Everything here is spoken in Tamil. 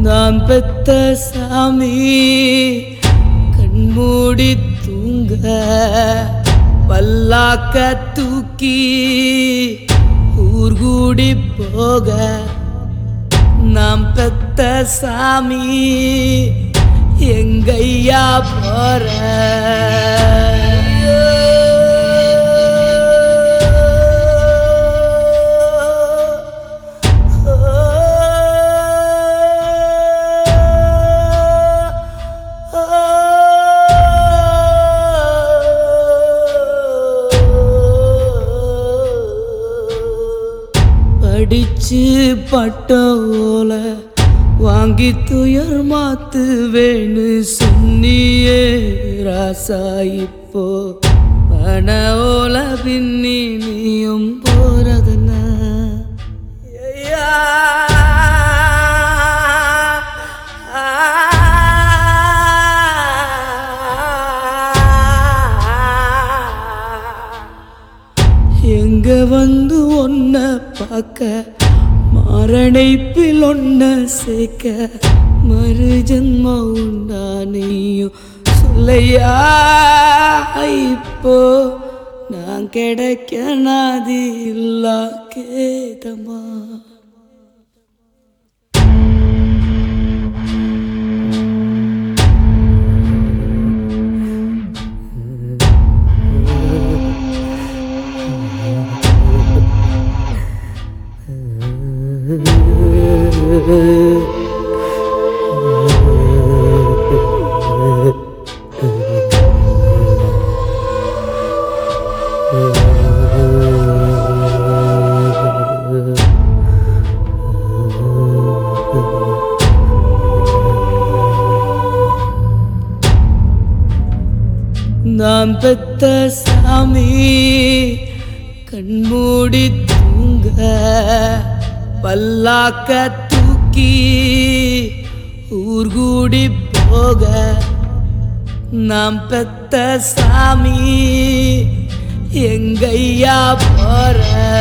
நான் பெத்த சாமி கண்மூடி தூங்க பல்லாக்க தூக்கி ஊர்கூடி போக நாம் பெத்த சாமி எங்கையா போற படிச்சு பட்டோல வாங்கி துயர் மாத்து வேணு சொன்னியே ராசா இப்போ பண ஓல பின்னி நீயும் போறதுன எங்க வந்து ஒன்ன பார்க்க மரணைப்பில் ஒன்ன சேர்க்க மறு ஜென்மம் உண்டா நீயும் சொல்லையா இப்போ நான் கிடைக்க நாதி இல்லா கேதமா நான் பெத்த சாமி கண்மூடி தூங்க பல்லாக்க தூக்கி ஊர்கூடி போக நாம் பெத்த சாமி எங்கையா போற